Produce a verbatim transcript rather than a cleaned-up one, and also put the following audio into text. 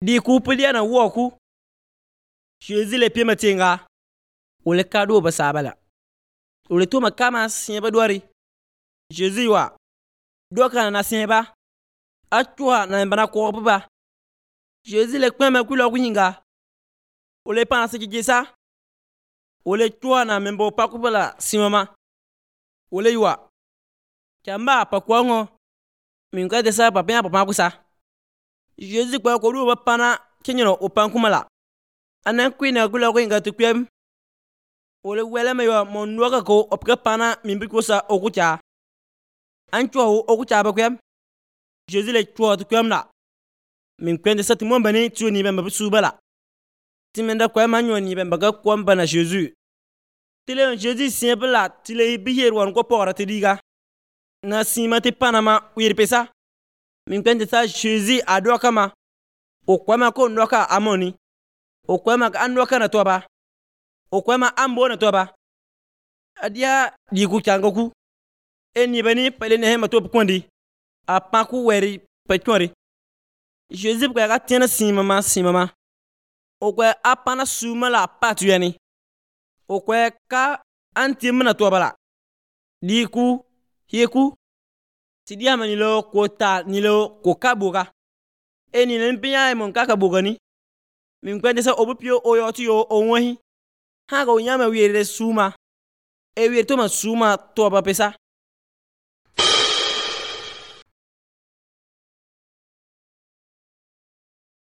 di ku pulia na woku Jésus le pie matenga ole kado ba sabala ole to makama sieba dwari Jésus wa doka na sieba atwa na mbana ko ba Jésus le kweme kulo kunyinga ole pa na sikijisa ole twa na membo pakubala simama ole ywa chamba pa kwango minga de sa pa pa pa kusa Jésus kwa ko ru ba pana kenyino opankumala anan kwina kulo kunyinga tukwem ole wele me yo monwa ko opka pana mimbi kusa okucha anchwa okucha ba kwem Jésus le twa tukwem na min kwende sa timon bani tu ni bemba subala timenda kwa manyo ni bemba ga kwamba na Jésus tile Jésus simpla tile biyer wan ko pora tidiga na simati panama wirpesa min kwende sa Jésus ado kama o kwama ko ndoka amoni o kwama andoka na toba o kwama ambo na toba adia di ku changoku eni bani pele ne hema to kondi apaku weri pechori Jésus kwa ga tiena simama simama o kwa apana sumala patuyani o kwa ka antimna toba di ku hieku tidia manilo kota nilo ko kabuga eni lempiya mon kaka bugani min kwende sa obupio oyoti yo onwahi haga onyama wiere suma e wiere to ma suma to ba pesa